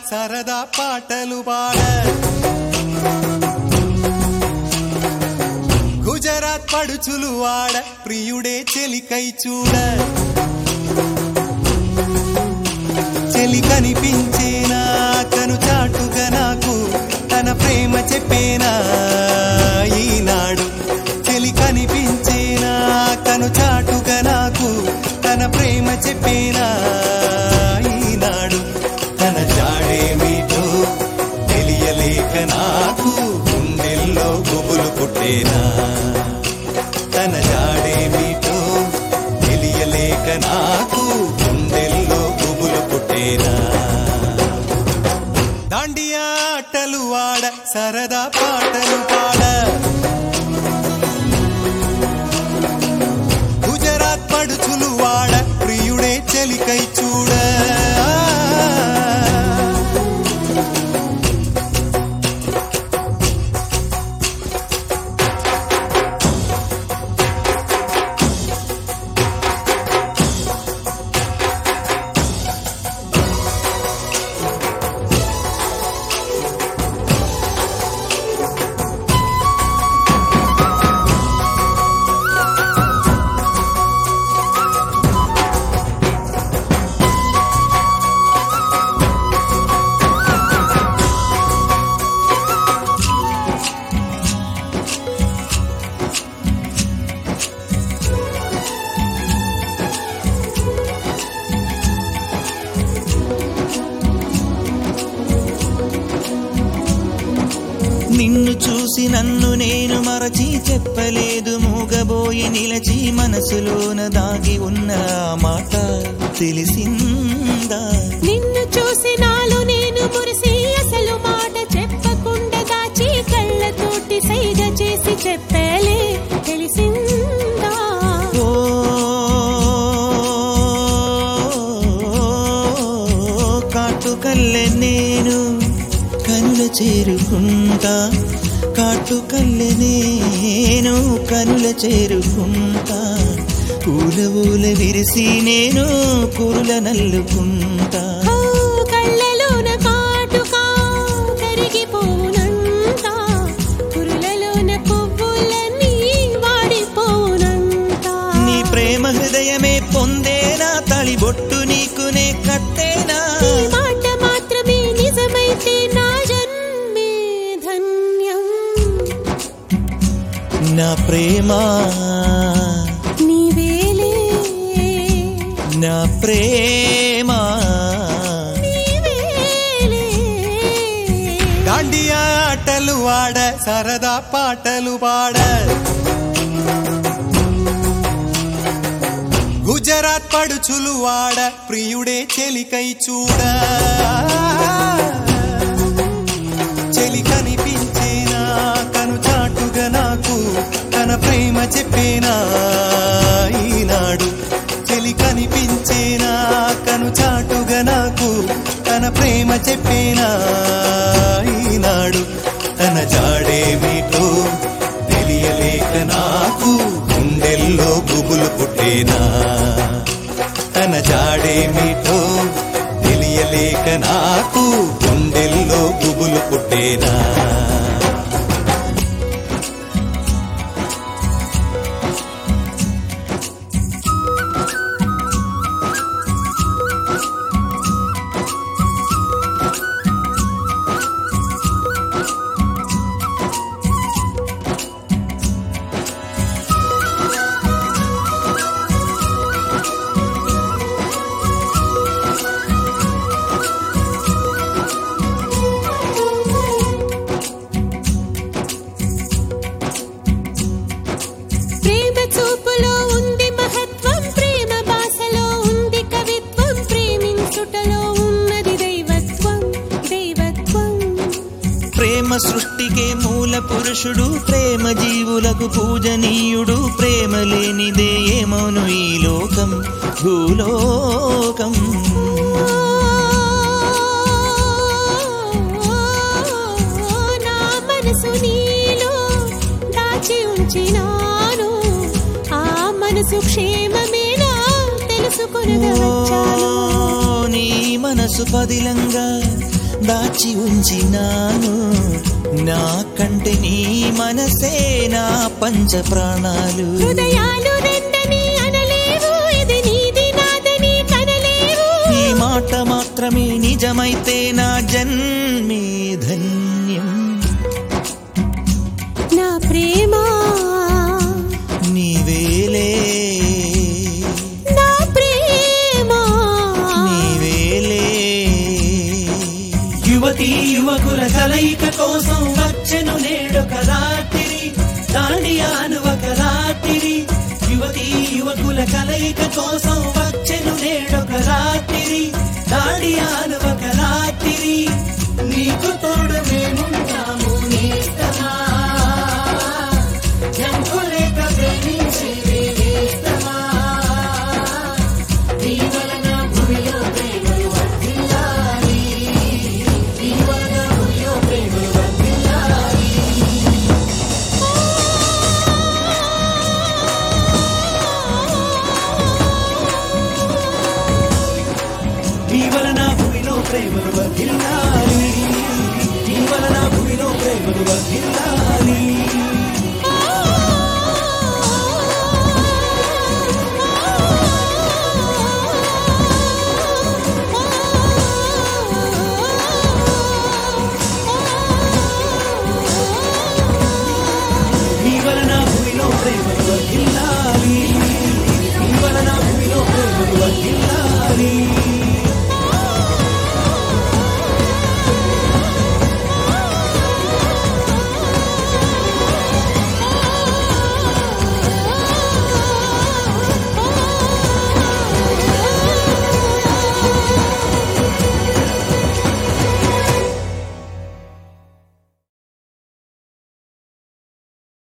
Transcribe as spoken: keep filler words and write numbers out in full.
సరదా పాటలు పాడ గుజరాత్ పడుచులు వాడ ప్రియుడే చెలికై చూడ చెలి కనిపించేనా కను చాటుగా నాకు తన ప్రేమ చెప్పేనా ఈనాడు చెలి కనిపించేనా కను చాటుగా నాకు తన ప్రేమ చెప్పేనా ఈనాడు తన జాడేమిటో తెలియలేక నాకు గుండెల్లో గుబులు పుట్టేనా తన జాడేమిటో తెలియలేక నాకు గుండెల్లో గుబులు పుట్టేనా దాండియా ఆటలు వాడ సరదా పాటలు పాడ గుజరాత్ పడుచులు వాడ ప్రియుడే చెలికై చూడ నిన్ను చూసి నన్ను నేను మరచి చెప్పలేదు మూగబోయి నిలచి మనసులోన దాగి ఉన్న మాట తెలిసిందా నిన్ను చూసి నాలో నేను మురిసి అసలు మాట చెప్పకుండా దాచి కళ్ళతోటి సైగ చేసి చెప్పలే తెలిసిందా ఓ కాటుకల్లె నేను కనుల చేరుకుంటా కాటుకల్లె నేను కనుల చేరుకుంటా పూల ఊల విరిసి నేను కురుల నల్లుకుంటా కళ్ళలోన కాటుకా కరిగిపోనంతా కురులలోన పువ్వులన్నీ వాడిపోనంతా నీ ప్రేమ హృదయమే పొందేనా తళిబొట్టు నీకునే కట్టేనా మాట మాత్రమే నిజమైతే నా జన్మే ధన్యం నా ప్రేమ నీవేలే నా ప్రేమ నీవేలే దాండియా ఆటలు వాడ సరదా పాటలు పాడ గుజరాత్ పడుచులు వాడ ప్రియుడే చెలికై చూడ చెలి కనిపించేనా కను చాటుగా నాకు తన ప్రేమ చెప్పేనా ఈనాడు చెలి కనిపించేనా కను చాటుగా నాకు తన ప్రేమ చెప్పేనా ఈనాడు తన జాడేమిటో తెలియలేక నాకు గుండెల్లో గుబులు పుట్టేనా తన జాడేమిటో తెలియలేక నాకు గుండెల్లో గుబులు పుట్టేనా ప్రేమ చూపులో ఉంది మహత్వం ప్రేమ భాషలో ఉంది కవిత్వం ప్రేమించుటలో ఉన్నది దైవత్వం దైవత్వం ప్రేమ సృష్టికే మూల పురుషుడు ప్రేమ జీవులకు పూజనీయుడు ప్రేమ లేనిదే ఏమౌను ఈ లోకం భూలోకం నా మనసు నీలో దాచి ఉంచినాను ఆ మనసు క్షేమమేనా తెలుసుకొనగా వచ్చాను నీ మనసు పదిలంగా దాచి ఉంచినాను నా కంటే నీ మనసే నా పంచ ప్రాణాలు. హృదయాలు రెండని అనలేవు, ఇది నీది నాదని కనలేవు. ఈ మాట మాత్రమే నిజమైతే నా జన్మే ధన్యం. నా ప్రేమ నీవేలే నా ప్రేమ నీవేలే. యువతి యువకుల కలయిక కోసం వచ్చెను నేడొక రాత్రి, దాండియాను ఒక రాత్రి. యువతి యువకుల కలయిక కోసం వచ్చెను నేడొక రాత్రి, దాండియాను ఒక రాత్రి. నీకు తోడు మేముంటాము నేస్తమా, జంకులేక ప్రేమించి నేస్తమా. నీ వలన భూమిలో ప్రేమలు వర్ధిల్లాలి, నీ వలన భూమిలో ప్రేమలు వర్ధిల్లాలి. నీ వలన భూమిలో ప్రేమలు వర్ధిల్లాలి, నీ వలన భూమిలో ప్రేమలు వర్ధిల్లాలి.